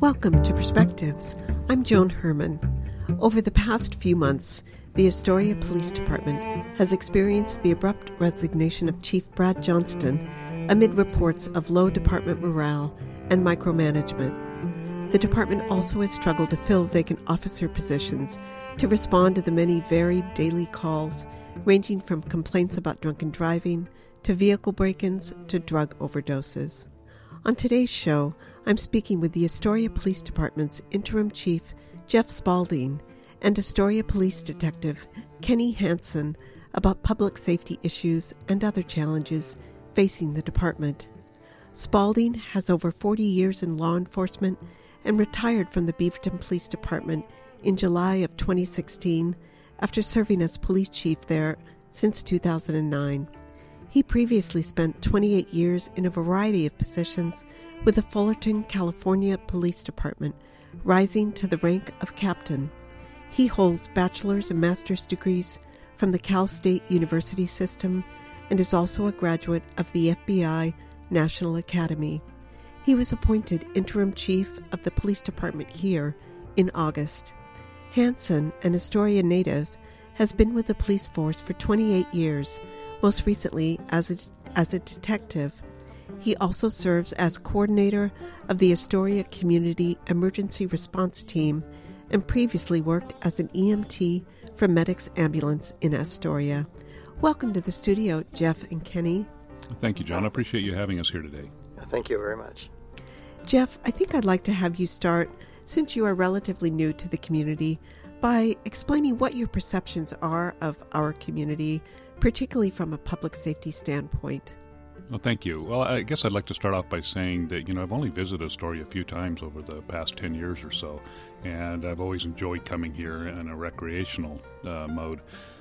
Welcome to Perspectives. I'm Joan Herman. Over the past few months, the Astoria Police Department has experienced the abrupt resignation of Chief Brad Johnston amid reports of low department morale and micromanagement. The department also has struggled to fill vacant officer positions to respond to the many varied daily calls, ranging from complaints about drunken driving to vehicle break-ins to drug overdoses. On today's show, I'm speaking with the Astoria Police Department's interim chief, Jeff Spalding, and Astoria Police Detective Kenny Hansen about public safety issues and other challenges facing the department. Spalding has over 40 years in law enforcement and retired from the Beaverton Police Department in July of 2016 after serving as police chief there since 2009. He previously spent 28 years in a variety of positions with the Fullerton, California Police Department, rising to the rank of captain. He holds bachelor's and master's degrees from the Cal State University system and is also a graduate of the FBI National Academy. He was appointed interim chief of the police department here in August. Hansen, an Astoria native, has been with the police force for 28 years, most recently as a detective. He also serves as coordinator of the Astoria Community Emergency Response Team and previously worked as an EMT for Medics Ambulance in Astoria. Welcome to the studio, Jeff and Kenny. Thank you, John. I appreciate you having us here today. Thank you very much. Jeff, I think I'd like to have you start, since you are relatively new to the community, by explaining what your perceptions are of our community, particularly from a public safety standpoint. Well, thank you. Well, I guess I'd like to start off by saying that, I've only visited Astoria a few times over the past 10 years or so, and I've always enjoyed coming here in a recreational mode.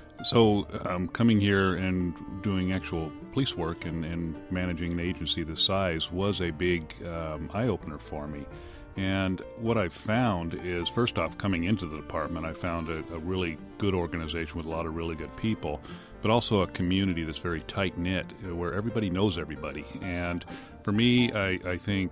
So coming here and doing actual police work and managing an agency this size was a big eye-opener for me. And what I've found is, first off, coming into the department, I found a really good organization with a lot of really good people, but also a community that's very tight-knit, where everybody knows everybody. And for me, I think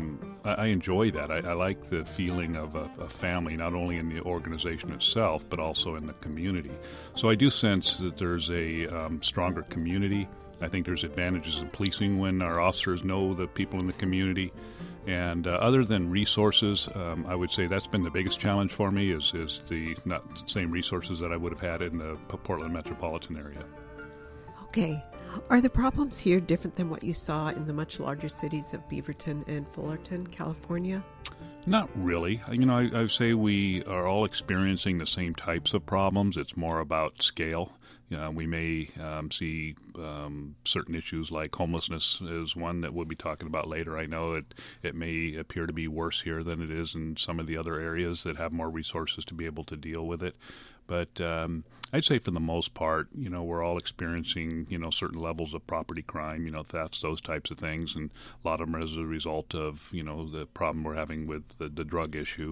I enjoy that. I like the feeling of a family, not only in the organization itself, but also in the community. So I do sense that there's a stronger community. I think there's advantages in policing when our officers know the people in the community. And other than resources, I would say that's been the biggest challenge for me is the not the same resources that I would have had in the Portland metropolitan area. Okay. Are the problems here different than what you saw in the much larger cities of Beaverton and Fullerton, California? Not really. I would say we are all experiencing the same types of problems. It's more about scale. We may see certain issues like homelessness is one that we'll be talking about later. I know it may appear to be worse here than it is in some of the other areas that have more resources to be able to deal with it. But I'd say for the most part, we're all experiencing, certain levels of property crime, thefts, those types of things. And a lot of them as a result of, the problem we're having with the drug issue.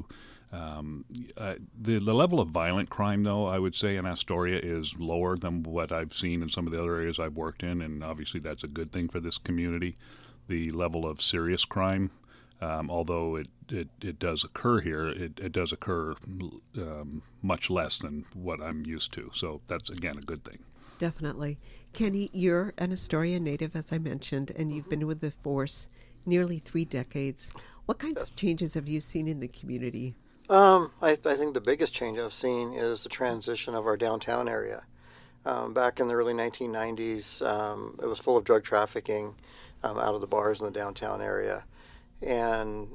The level of violent crime, though, I would say in Astoria is lower than what I've seen in some of the other areas I've worked in, and obviously that's a good thing for this community. The level of serious crime, although it does occur here, it does occur much less than what I'm used to. So that's, again, a good thing. Definitely. Kenny, you're an Astoria native, as I mentioned, and you've been with the force nearly 3 decades. What kinds of changes have you seen in the community? I think the biggest change I've seen is the transition of our downtown area. Back in the early 1990s, it was full of drug trafficking out of the bars in the downtown area. And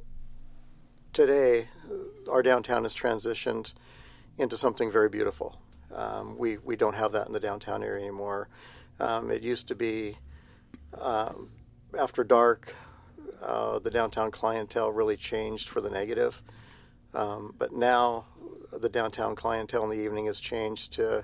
today, our downtown has transitioned into something very beautiful. We don't have that in the downtown area anymore. It used to be after dark, the downtown clientele really changed for the negative. But now the downtown clientele in the evening has changed to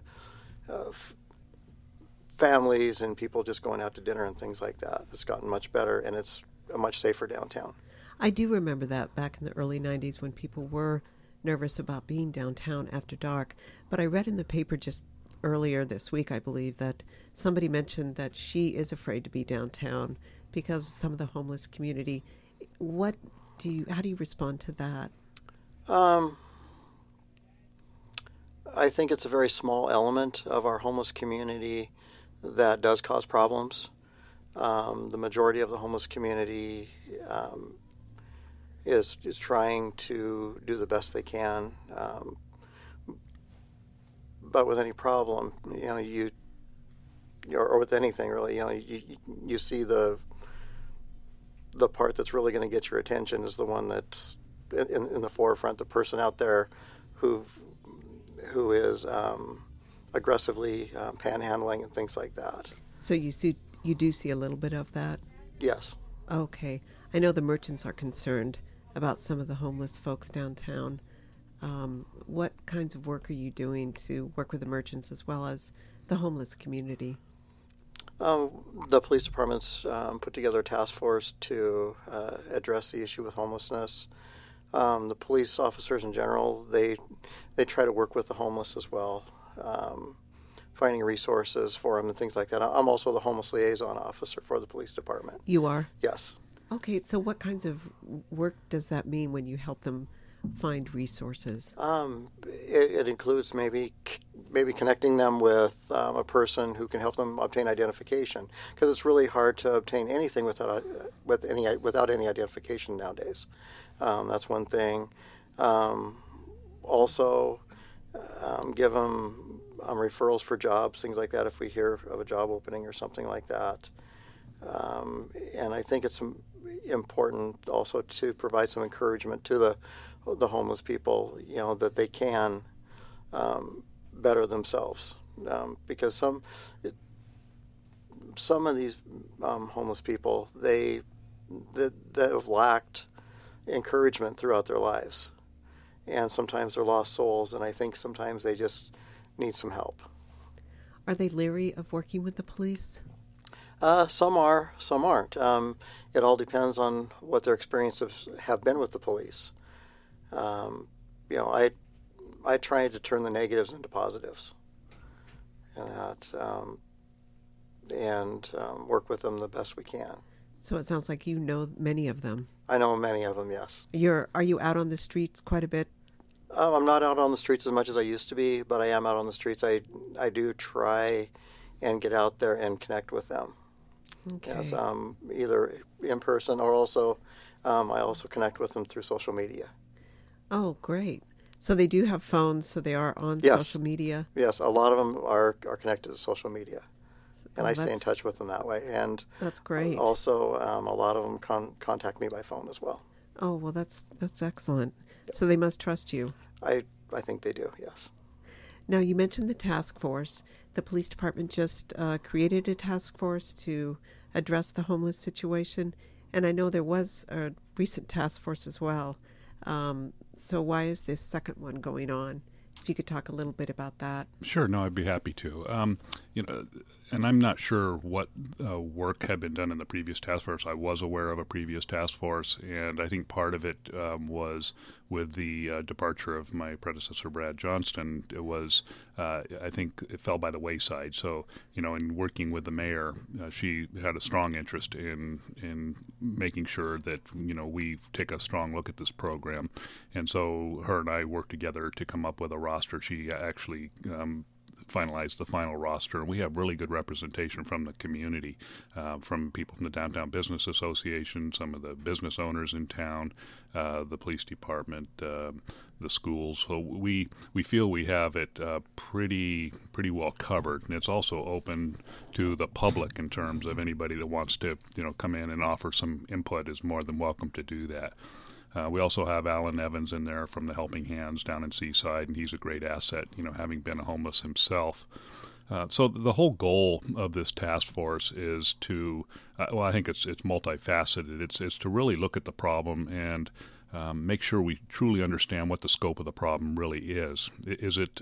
families and people just going out to dinner and things like that. It's gotten much better, and it's a much safer downtown. I do remember that back in the early 90s when people were nervous about being downtown after dark. But I read in the paper just earlier this week, I believe, that somebody mentioned that she is afraid to be downtown because of some of the homeless community. What How do you respond to that? I think it's a very small element of our homeless community that does cause problems. The majority of the homeless community is trying to do the best they can, but with any problem, or with anything really, you see the part that's really going to get your attention is the one that's in the forefront, the person out there who is aggressively panhandling and things like that. So you do see a little bit of that? Yes. Okay. I know the merchants are concerned about some of the homeless folks downtown. What kinds of work are you doing to work with the merchants as well as the homeless community? The police department's put together a task force to address the issue with homelessness. The police officers in general, they try to work with the homeless as well, finding resources for them and things like that. I'm also the homeless liaison officer for the police department. You are? Yes. Okay, so what kinds of work does that mean when you help them find resources? It includes maybe connecting them with a person who can help them obtain identification, because it's really hard to obtain anything without any identification nowadays. That's one thing. Also, give them referrals for jobs, things like that, if we hear of a job opening or something like that. And I think it's important also to provide some encouragement to the homeless people, that they can better themselves, because some of these homeless people, they have lacked encouragement throughout their lives, and sometimes they're lost souls, and I think sometimes they just need some help. Are they leery of working with the police? Some are, some aren't. It all depends on what their experiences have been with the police. I try to turn the negatives into positives, and work with them the best we can. So it sounds like you know many of them. I know many of them, yes. Are you out on the streets quite a bit? I'm not out on the streets as much as I used to be, but I am out on the streets. I do try and get out there and connect with them. Okay. Yes, either in person or also I also connect with them through social media. Oh, great. So they do have phones, so they are on Yes. social media? Yes, a lot of them are connected to social media, and Oh, I stay in touch with them that way. And that's great. also, a lot of them contact me by phone as well. Oh, well, that's excellent. So they must trust you. I think they do, yes. Now, you mentioned the task force. The police department just created a task force to address the homeless situation, and I know there was a recent task force as well. So why is this second one going on? If you could talk a little bit about that. Sure. No, I'd be happy to. And I'm not sure what work had been done in the previous task force. I was aware of a previous task force, and I think part of it was with the departure of my predecessor, Brad Johnston. It was, I think, it fell by the wayside. So, in working with the mayor, she had a strong interest in making sure that we take a strong look at this program, and so her and I worked together to come up with a roster. She actually finalized the final roster. We have really good representation from the community, from people from the Downtown Business Association, some of the business owners in town, the police department, the schools. So we feel we have it pretty well covered, and it's also open to the public in terms of anybody that wants to come in and offer some input is more than welcome to do that. We also have Alan Evans in there from the Helping Hands down in Seaside, and he's a great asset, having been a homeless himself. So the whole goal of this task force is to, I think it's multifaceted. It's to really look at the problem and make sure we truly understand what the scope of the problem really is. It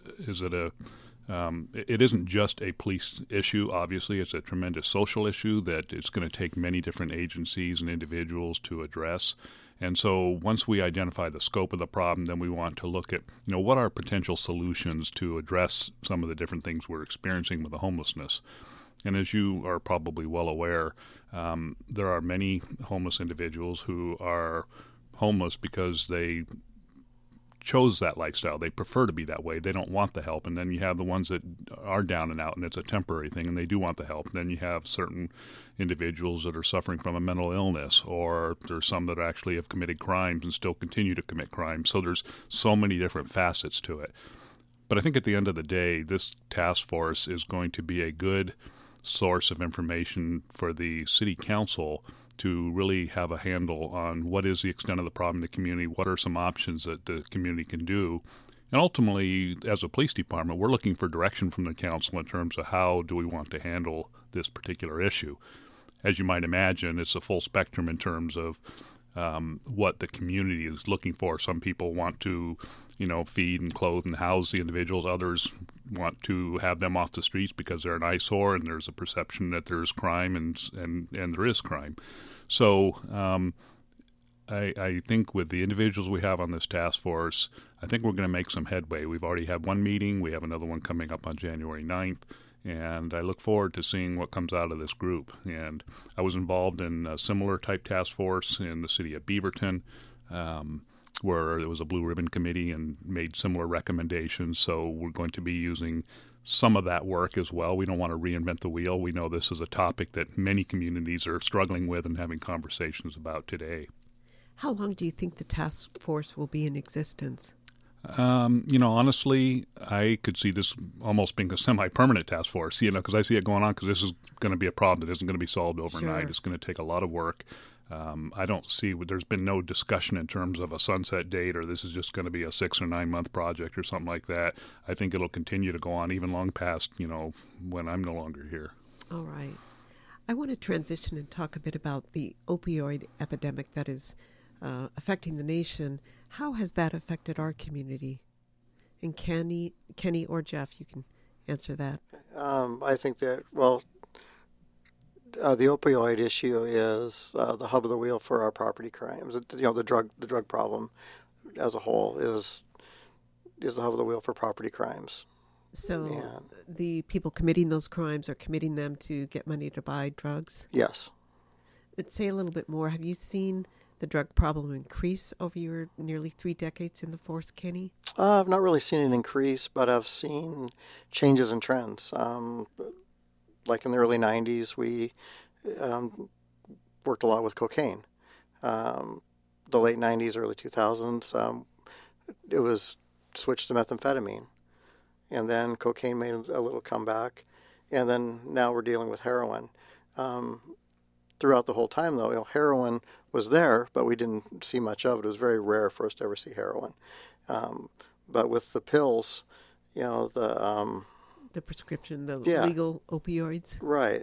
isn't just a police issue, obviously. It's a tremendous social issue that it's going to take many different agencies and individuals to address. And so once we identify the scope of the problem, then we want to look at, what are potential solutions to address some of the different things we're experiencing with the homelessness. And as you are probably well aware, there are many homeless individuals who are homeless because they chose that lifestyle. They prefer to be that way. They don't want the help. And then you have the ones that are down and out, and it's a temporary thing, and they do want the help. And then you have certain individuals that are suffering from a mental illness, or there's some that actually have committed crimes and still continue to commit crimes. So there's so many different facets to it. But I think at the end of the day, this task force is going to be a good source of information for the city council to really have a handle on what is the extent of the problem in the community, what are some options that the community can do. And ultimately, as a police department, we're looking for direction from the council in terms of how do we want to handle this particular issue. As you might imagine, it's a full spectrum in terms of what the community is looking for. Some people want to, feed and clothe and house the individuals. Others want to have them off the streets because they're an eyesore and there's a perception that there's crime and there is crime. So I think with the individuals we have on this task force, I think we're going to make some headway. We've already had one meeting. We have another one coming up on January 9th. And I look forward to seeing what comes out of this group. And I was involved in a similar type task force in the city of Beaverton, where there was a Blue Ribbon Committee and made similar recommendations. So we're going to be using some of that work as well. We don't want to reinvent the wheel. We know this is a topic that many communities are struggling with and having conversations about today. How long do you think the task force will be in existence? Honestly, I could see this almost being a semi-permanent task force, because I see it going on because this is going to be a problem that isn't going to be solved overnight. Sure. It's going to take a lot of work. I don't see, there's been no discussion in terms of a sunset date or this is just going to be a 6 or 9 month project or something like that. I think it'll continue to go on even long past, when I'm no longer here. All right. I want to transition and talk a bit about the opioid epidemic that is affecting the nation. How has that affected our community? And Kenny or Jeff, you can answer that. I think that, the opioid issue is the hub of the wheel for our property crimes. The drug problem as a whole is the hub of the wheel for property crimes. So the people committing those crimes are committing them to get money to buy drugs? Yes. Let's say a little bit more. Have you seen the drug problem increase over your nearly 3 decades in the force, Kenny? I've not really seen an increase, but I've seen changes in trends. Like in the early 90s, we worked a lot with cocaine. The late 90s, early 2000s, it was switched to methamphetamine. And then cocaine made a little comeback. And then now we're dealing with heroin. Throughout the whole time, though, heroin was there, but we didn't see much of it. It was very rare for us to ever see heroin. But with the pills, the prescription, the legal opioids. Right.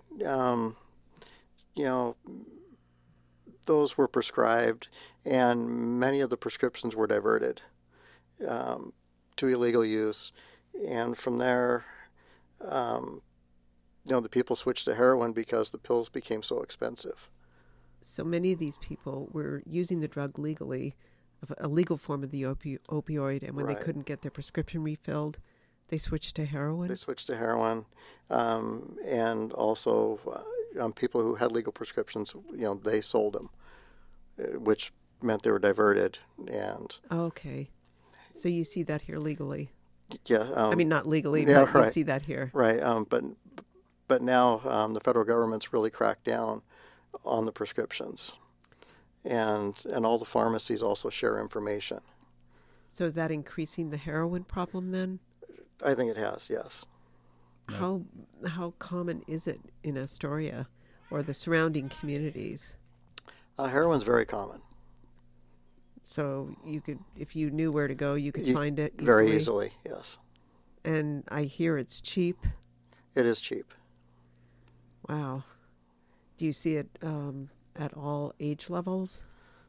Those were prescribed, and many of the prescriptions were diverted to illegal use. And from there, the people switched to heroin because the pills became so expensive. So many of these people were using the drug legally, a legal form of the opioid, and when they couldn't get their prescription refilled, they switched to heroin? They switched to heroin. And also people who had legal prescriptions, they sold them, which meant they were diverted. And okay. So you see that here legally? Yeah. not legally, but you see that here. Right. But now the federal government's really cracked down on the prescriptions. And all the pharmacies also share information. So is that increasing the heroin problem then? I think it has, yes. How common is it in Astoria or the surrounding communities? Heroin's very common. So you could, if you knew where to go, you could find it easily? Very easily, yes. And I hear it's cheap? It is cheap. Wow. Do you see it at all age levels?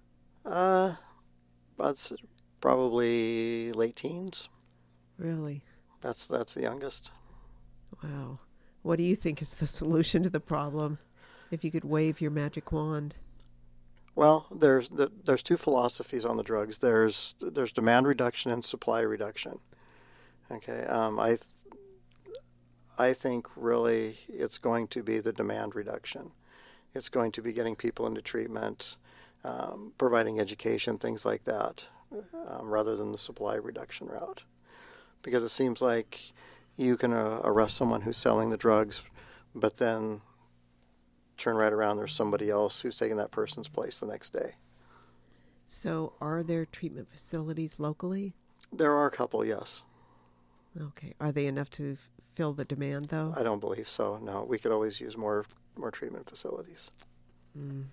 That's probably late teens. Really? That's the youngest. Wow. What do you think is the solution to the problem? If you could wave your magic wand. Well, there's 2 philosophies on the drugs. There's demand reduction and supply reduction. Okay. I think really it's going to be the demand reduction. It's going to be getting people into treatment. providing education, things like that, rather than the supply reduction route. Because it seems like you can arrest someone who's selling the drugs, but then turn right around, there's somebody else who's taking that person's place the next day. So are there treatment facilities locally? There are a couple, yes. Okay. Are they enough to fill the demand, though? I don't believe so, no. We could always use more treatment facilities. Mm.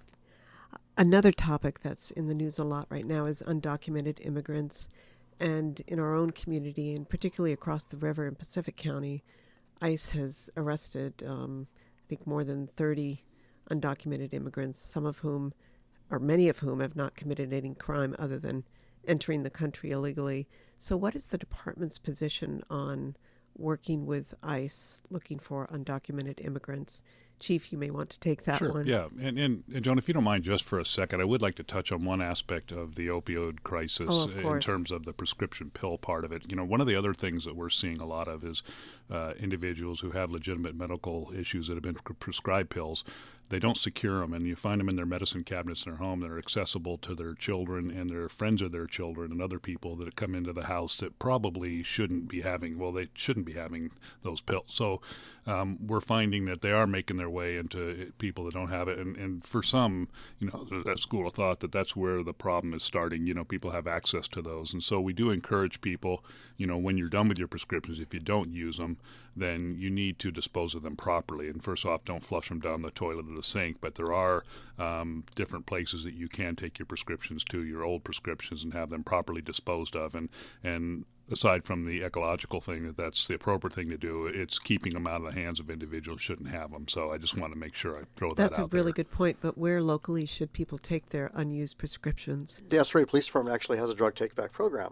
Another topic that's in the news a lot right now is undocumented immigrants. And in our own community, and particularly across the river in Pacific County, ICE has arrested, I think, more than 30 undocumented immigrants, some of whom, or many of whom, have not committed any crime other than entering the country illegally. So what is the department's position on working with ICE looking for undocumented immigrants? Chief, you may want to take that Sure, one. Yeah, and Joan, if you don't mind just for a second, I would like to touch on one aspect of the opioid crisis in terms of the prescription pill part of it. You know, one of the other things that we're seeing a lot of is individuals who have legitimate medical issues that have been prescribed pills. They don't secure them, and you find them in their medicine cabinets in their home that are accessible to their children and their friends of their children and other people that come into the house that probably shouldn't be having, they shouldn't be having those pills. So we're finding that they are making their way into people that don't have it. And for some, there's that school of thought that that's where the problem is starting. People have access to those. And so we do encourage people, when you're done with your prescriptions, if you don't use them, then you need to dispose of them properly. And first off, don't flush them down the toilet or the sink. But there are different places that you can take your prescriptions to, your old prescriptions, and have them properly disposed of. And aside from the ecological thing, that's the appropriate thing to do, it's keeping them out of the hands of individuals who shouldn't have them. So I just want to make sure I throw that out there. That's a really good point, but where locally should people take their unused prescriptions? The Astoria Police Department actually has a drug take-back program.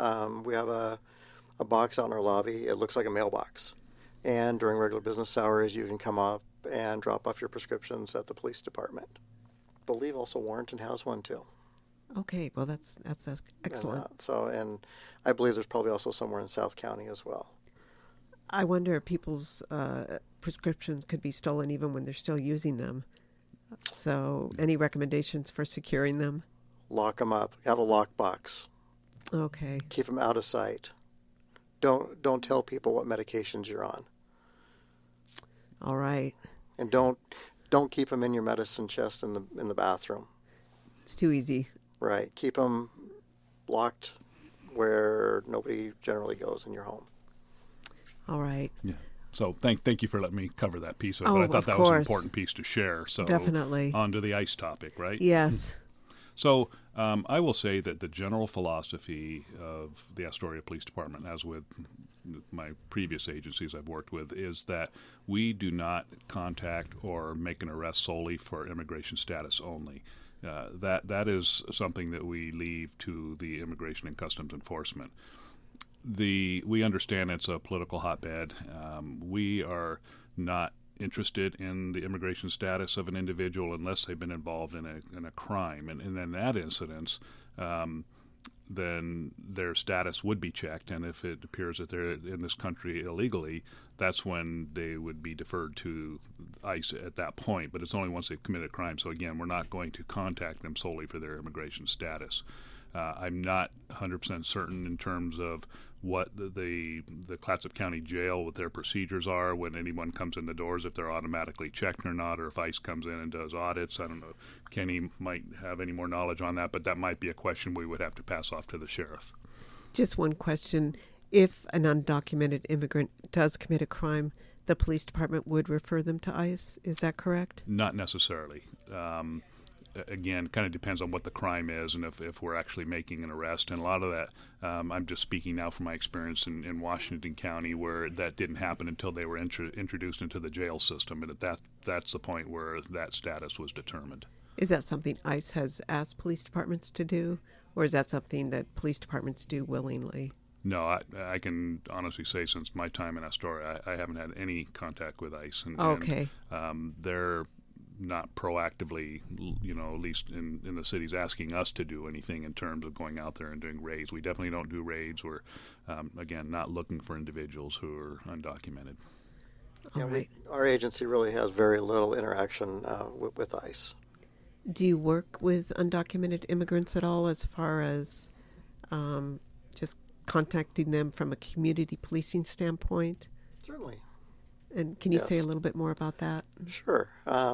We have a box out in our lobby. It looks like a mailbox. And during regular business hours, you can come up and drop off your prescriptions at the police department. I believe also Warrenton has one too. Okay, well that's excellent. And I believe there's probably also somewhere in South County as well. I wonder if people's prescriptions could be stolen even when they're still using them. So, any recommendations for securing them? Lock them up. Have a lockbox. Okay. Keep them out of sight. Don't tell people what medications you're on. All right. And don't keep them in your medicine chest in the bathroom. It's too easy. Right. Keep them locked where nobody generally goes in your home. All right. Yeah. So thank you for letting me cover that piece of it. But I thought that was an important piece to share. So definitely. On to the ICE topic, right? Yes. So I will say that the general philosophy of the Astoria Police Department, as with my previous agencies I've worked with, is that we do not contact or make an arrest solely for immigration status only. That is something that we leave to the Immigration and Customs Enforcement. We understand it's a political hotbed. We are not interested in the immigration status of an individual unless they've been involved in a crime, and in that incidence, then their status would be checked, and if it appears that they're in this country illegally, that's when they would be deferred to ICE at that point. But it's only once they've committed a crime. So again, we're not going to contact them solely for their immigration status. I'm not 100% certain in terms of what the Clatsop County Jail, what their procedures are when anyone comes in the doors, if they're automatically checked or not, or if ICE comes in and does audits. I don't know. Kenny might have any more knowledge on that, but that might be a question we would have to pass off to the sheriff. Just one question. If an undocumented immigrant does commit a crime, the police department would refer them to ICE. Is that correct? Not necessarily. Again, kind of depends on what the crime is and if we're actually making an arrest. And a lot of that, I'm just speaking now from my experience in Washington County, where that didn't happen until they were introduced into the jail system. And that's the point where that status was determined. Is that something ICE has asked police departments to do, or is that something that police departments do willingly? No, I can honestly say since my time in Astoria, I haven't had any contact with ICE. Okay. And they're not proactively, at least in the cities, asking us to do anything in terms of going out there and doing raids. We definitely don't do raids. We're, again, not looking for individuals who are undocumented. Yeah, our agency really has very little interaction with ICE. Do you work with undocumented immigrants at all as far as just contacting them from a community policing standpoint? Certainly. And can you say a little bit more about that? Sure.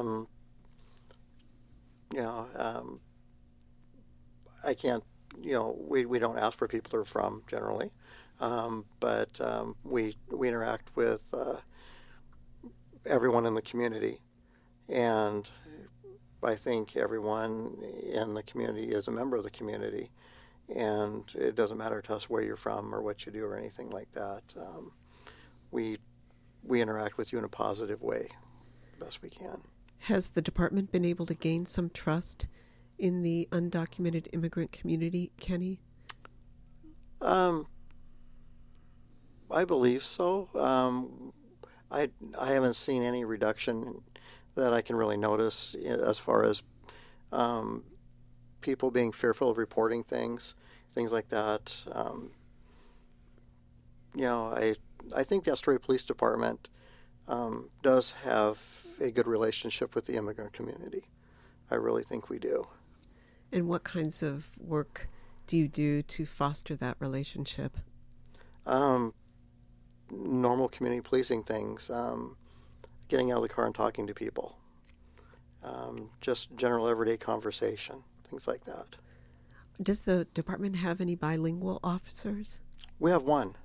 I can't, we don't ask where people are from generally, but we interact with everyone in the community, and I think everyone in the community is a member of the community, and it doesn't matter to us where you're from or what you do or anything like that. We interact with you in a positive way, the best we can. Has the department been able to gain some trust in the undocumented immigrant community, Kenny? I believe so. I haven't seen any reduction that I can really notice as far as people being fearful of reporting things like that. I think the Astoria Police Department does have a good relationship with the immigrant community. I really think we do. And what kinds of work do you do to foster that relationship? Normal community policing things, getting out of the car and talking to people, just general everyday conversation, things like that. Does the department have any bilingual officers? We have one,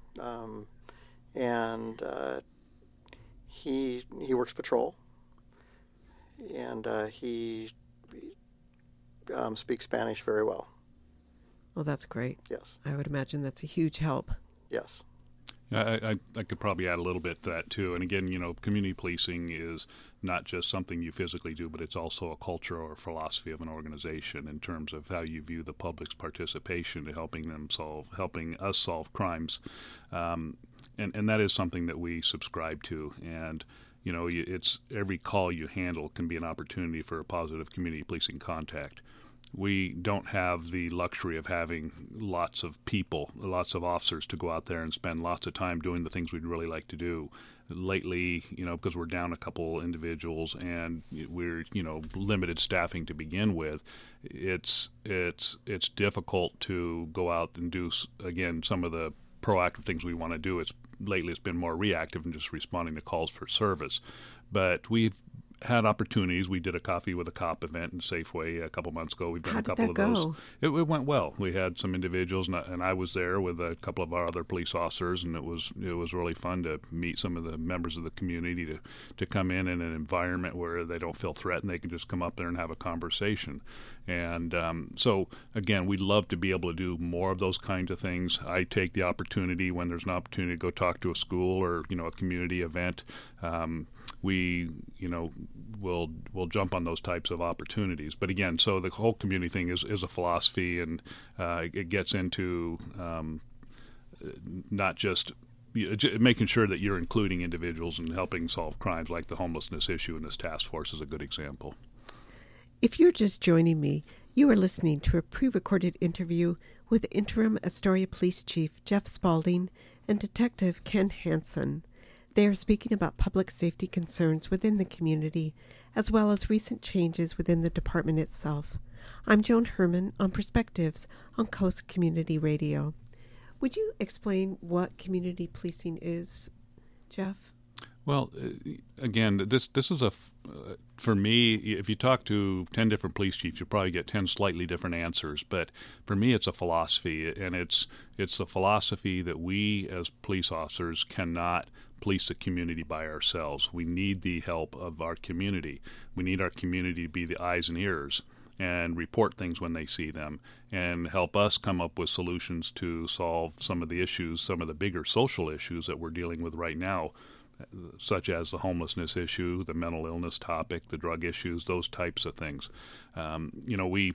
and he works patrol, and he speaks Spanish very well. Well, that's great. Yes. I would imagine that's a huge help. Yes. I could probably add a little bit to that, too. And again, community policing is not just something you physically do, but it's also a culture or philosophy of an organization in terms of how you view the public's participation in helping us solve crimes. And that is something that we subscribe to. And, it's every call you handle can be an opportunity for a positive community policing contact. We don't have the luxury of having lots of people, lots of officers to go out there and spend lots of time doing the things we'd really like to do. Lately, because we're down a couple individuals and we're, limited staffing to begin with, it's difficult to go out and do, again, some of the proactive things we want to do. Lately it's been more reactive and just responding to calls for service. But we've had opportunities. We did a Coffee with a Cop event in Safeway a couple months ago. We've done a couple of those. It went well. We had some individuals, and I was there with a couple of our other police officers, and it was really fun to meet some of the members of the community to come in an environment where they don't feel threatened. They can just come up there and have a conversation. And so, again, we'd love to be able to do more of those kinds of things. I take the opportunity when there's an opportunity to go talk to a school or, a community event. We'll jump on those types of opportunities. But again, so the whole community thing is a philosophy, and it gets into not just making sure that you're including individuals and helping solve crimes, like the homelessness issue in this task force is a good example. If you're just joining me, you are listening to a pre-recorded interview with Interim Astoria Police Chief Jeff Spaulding and Detective Ken Hansen. They are speaking about public safety concerns within the community, as well as recent changes within the department itself. I'm Joan Herman on Perspectives on Coast Community Radio. Would you explain what community policing is, Jeff? Well, again, this is for me, if you talk to 10 different police chiefs, you'll probably get 10 slightly different answers. But for me, it's a philosophy, and it's the philosophy that we as police officers cannot police the community by ourselves. We need the help of our community. We need our community to be the eyes and ears and report things when they see them, and help us come up with solutions to solve some of the issues, some of the bigger social issues that we're dealing with right now, such as the homelessness issue, the mental illness topic, the drug issues, those types of things. We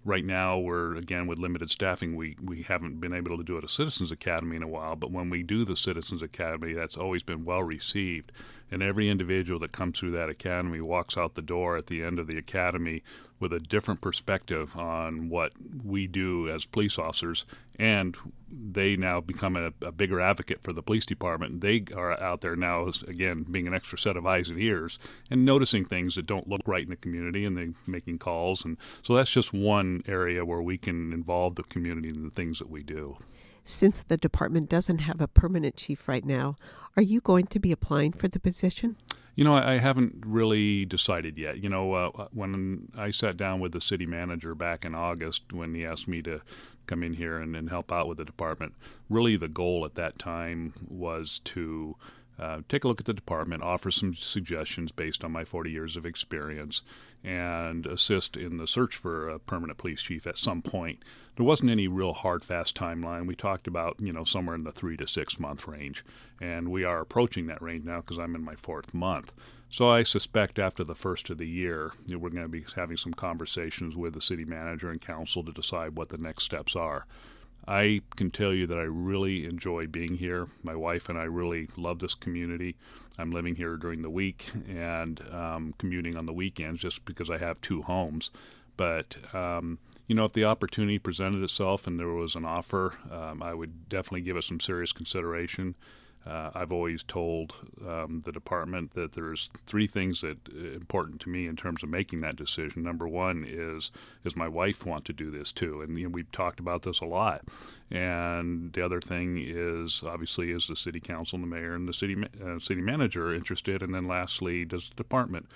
Right now, we're, again, with limited staffing, we haven't been able to do it a Citizens Academy in a while, but when we do the Citizens Academy, that's always been well received. And every individual that comes through that academy walks out the door at the end of the academy with a different perspective on what we do as police officers, and they now become a bigger advocate for the police department. They are out there now, again, being an extra set of eyes and ears and noticing things that don't look right in the community, and they making calls. And so that's just one area where we can involve the community in the things that we do. Since the department doesn't have a permanent chief right now, are you going to be applying for the position? I haven't really decided yet. When I sat down with the city manager back in August when he asked me to come in here and help out with the department, really the goal at that time was to take a look at the department, offer some suggestions based on my 40 years of experience, and assist in the search for a permanent police chief at some point. There wasn't any real hard, fast timeline. We talked about, somewhere in the 3 to 6 month range, and we are approaching that range now because I'm in my 4th month. So I suspect after the first of the year, we're going to be having some conversations with the city manager and council to decide what the next steps are. I can tell you that I really enjoy being here. My wife and I really love this community. I'm living here during the week and commuting on the weekends just because I have 2 homes. But, if the opportunity presented itself and there was an offer, I would definitely give it some serious consideration. I've always told the department that there's 3 things that are important to me in terms of making that decision. Number one is my wife want to do this too? And we've talked about this a lot. And the other thing is, obviously, is the city council and the mayor and the city manager interested? And then lastly, does the department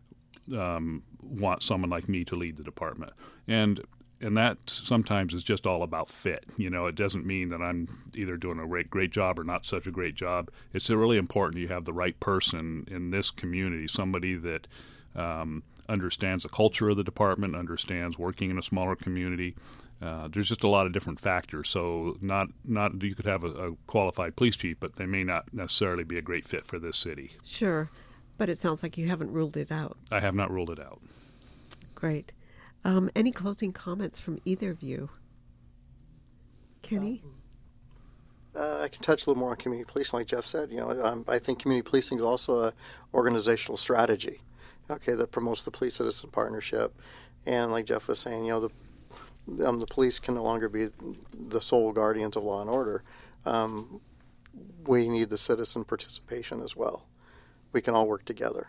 want someone like me to lead the department? And that sometimes is just all about fit. It doesn't mean that I'm either doing a great job or not such a great job. It's really important you have the right person in this community, somebody that understands the culture of the department, understands working in a smaller community. There's just a lot of different factors. So not you could have a qualified police chief, but they may not necessarily be a great fit for this city. Sure, but it sounds like you haven't ruled it out. I have not ruled it out. Great. Any closing comments from either of you? Kenny? I can touch a little more on community policing, like Jeff said. I think community policing is also an organizational strategy, that promotes the police-citizen partnership. And like Jeff was saying, the police can no longer be the sole guardians of law and order. We need the citizen participation as well. We can all work together.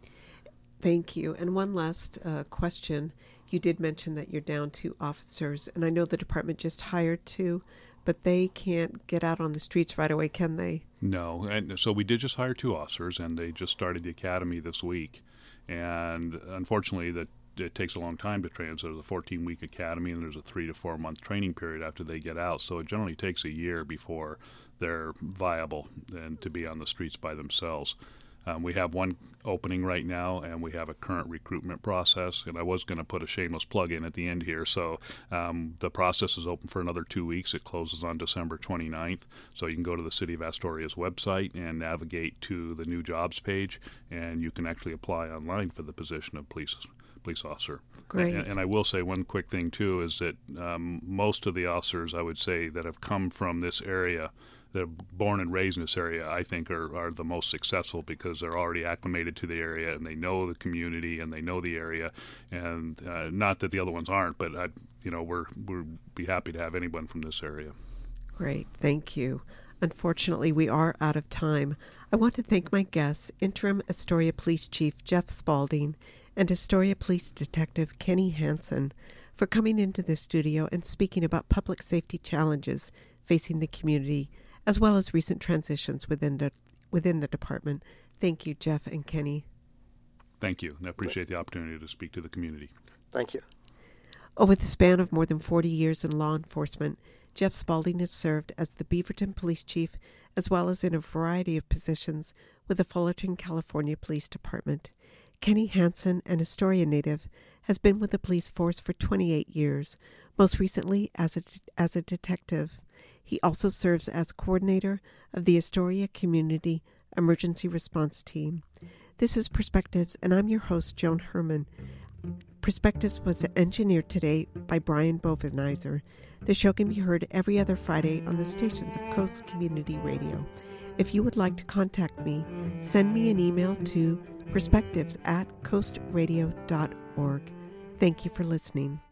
Thank you. And one last question. You did mention that you're down 2 officers, and I know the department just hired 2, but they can't get out on the streets right away, can they? No. And so we did just hire 2 officers, and they just started the academy this week. And unfortunately, it takes a long time to train. So there's a 14-week academy, and there's a 3 to 4 month training period after they get out. So it generally takes a year before they're viable and to be on the streets by themselves. We have 1 opening right now, and we have a current recruitment process. And I was going to put a shameless plug in at the end here. So the process is open for another 2 weeks. It closes on December 29th. So you can go to the City of Astoria's website and navigate to the new jobs page, and you can actually apply online for the position of police officer. Great. And I will say one quick thing, too, is that most of the officers, I would say, that have come from this area, that are born and raised in this area, I think are the most successful because they're already acclimated to the area and they know the community and they know the area. And not that the other ones aren't, but we'd be happy to have anyone from this area. Great. Thank you. Unfortunately, we are out of time. I want to thank my guests, Interim Astoria Police Chief Jeff Spaulding and Astoria Police Detective Kenny Hansen, for coming into the studio and speaking about public safety challenges facing the community, as well as recent transitions within the department. Thank you, Jeff and Kenny. Thank you, and I appreciate the opportunity to speak to the community. Thank you. Over the span of more than 40 years in law enforcement, Jeff Spaulding has served as the Beaverton Police Chief, as well as in a variety of positions with the Fullerton, California Police Department. Kenny Hansen, an Astoria native, has been with the police force for 28 years, most recently as a detective. He also serves as coordinator of the Astoria Community Emergency Response Team. This is Perspectives, and I'm your host, Joan Herman. Perspectives was engineered today by Brian Bovenizer. The show can be heard every other Friday on the stations of Coast Community Radio. If you would like to contact me, send me an email to perspectives@coastradio.org. Thank you for listening.